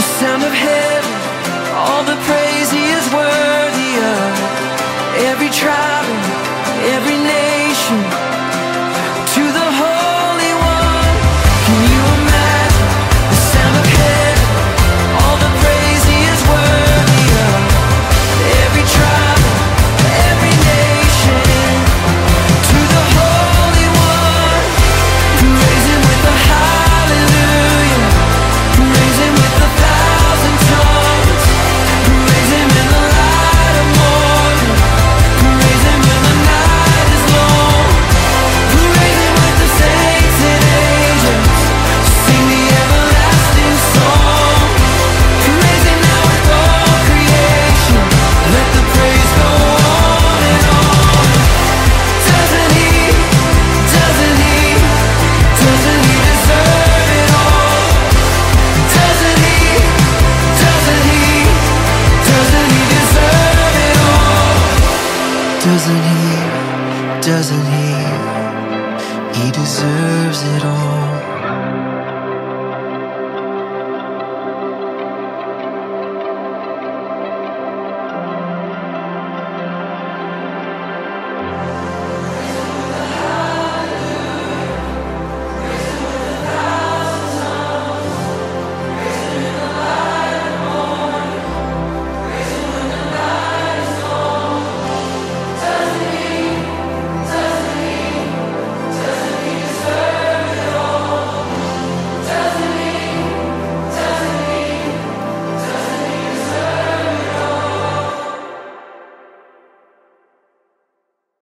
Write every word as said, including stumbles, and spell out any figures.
the sound of heaven, all the praise he is worthy of. Every tribe and every nation, to the Holy One. Can you imagine the sound of heaven, all the praise he is worthy of? Every tribe, every nation, to the Holy One. Praise him with a hallelujah, praise him with a thousand tongues, praise him in the light of morning, praise him when the night is long, praise him with the saints and angels, sing the everlasting song. Praise him now with all creation, let the praise go on and on. Doesn't he, doesn't he, doesn't he deserve it all? Doesn't he, doesn't he, doesn't he deserve it all? Doesn't he, doesn't he, he deserves it all.